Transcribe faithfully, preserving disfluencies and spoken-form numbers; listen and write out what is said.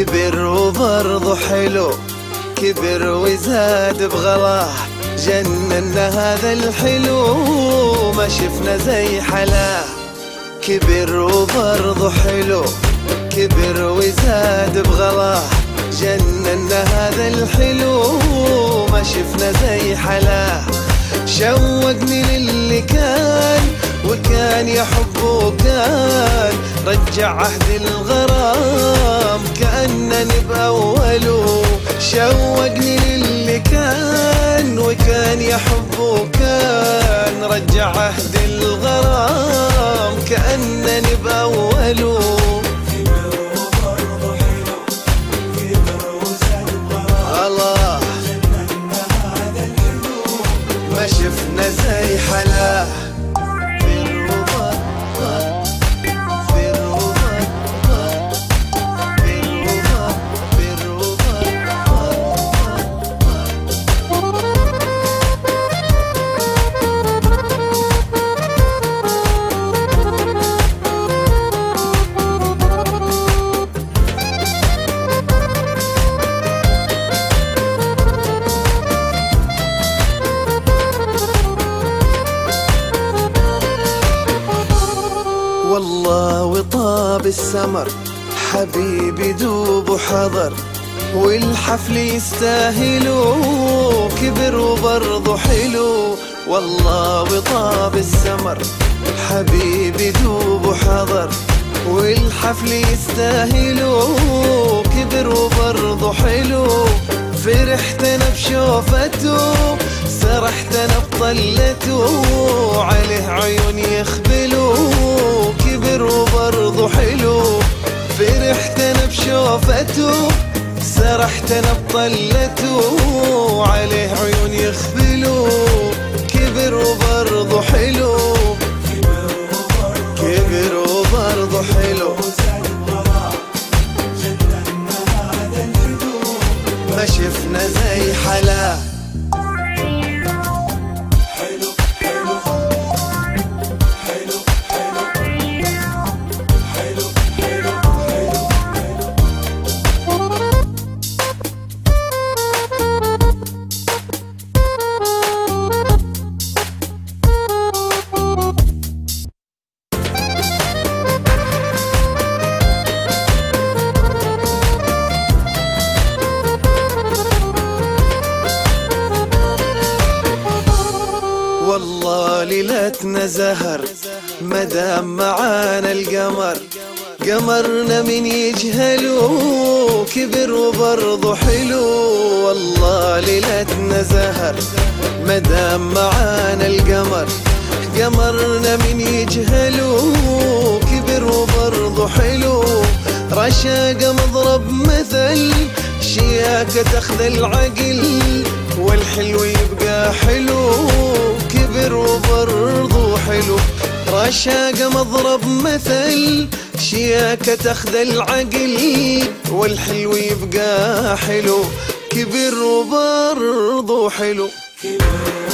كبر وبرضه حلو، كبر وزاد بغلاه، جننا هذا الحلو ما شفنا زي حلاه. كبر وبرضه حلو، كبر وزاد بغلاه، جننا هذا الحلو ما شفنا زي حلاه. شوقني للي كان وكان يحب وكان، رجع عهد الغرام كأنني بأوله. شوقني للي كان وكان يحب وكان، رجع عهد الغرام كأنني بأوله. الله ما شفنا زي حلاه. والله وطاب السمر، حبيبي دوب وحضر، والحفل يستاهلوا، كبر وبرضه حلو. والله وطاب السمر، حبيبي دوب وحضر، والحفل يستاهلوا، كبر وبرضه حلو. فرحت انا بشوفته، سرحت انا بطلته، عليه عيون يخبلوا، كبر وبرضه حلو. فرحت انا بشوفته، سرحت انا بطلته، عليه عيون يخبلوا، كبر وبرضه حلو. كبر وبرضه حلو ما شفنا زي حلاه. والله ليلتنا زهر مدام معانا القمر، قمرنا من يجهلوا، كبر وبرضه حلو. والله ليلتنا زهر مدام معانا القمر، قمرنا من يجهلوا، كبر وبرضه حلو. رشاقة مضرب مثل، شياكة تاخذ العقل، والحلو يبقى حلو، كبر وبرضه حلو. رشاقة مضرب مثل، شياكة تاخذ العقل، والحلو يبقى حلو، كبر وبرضه حلو.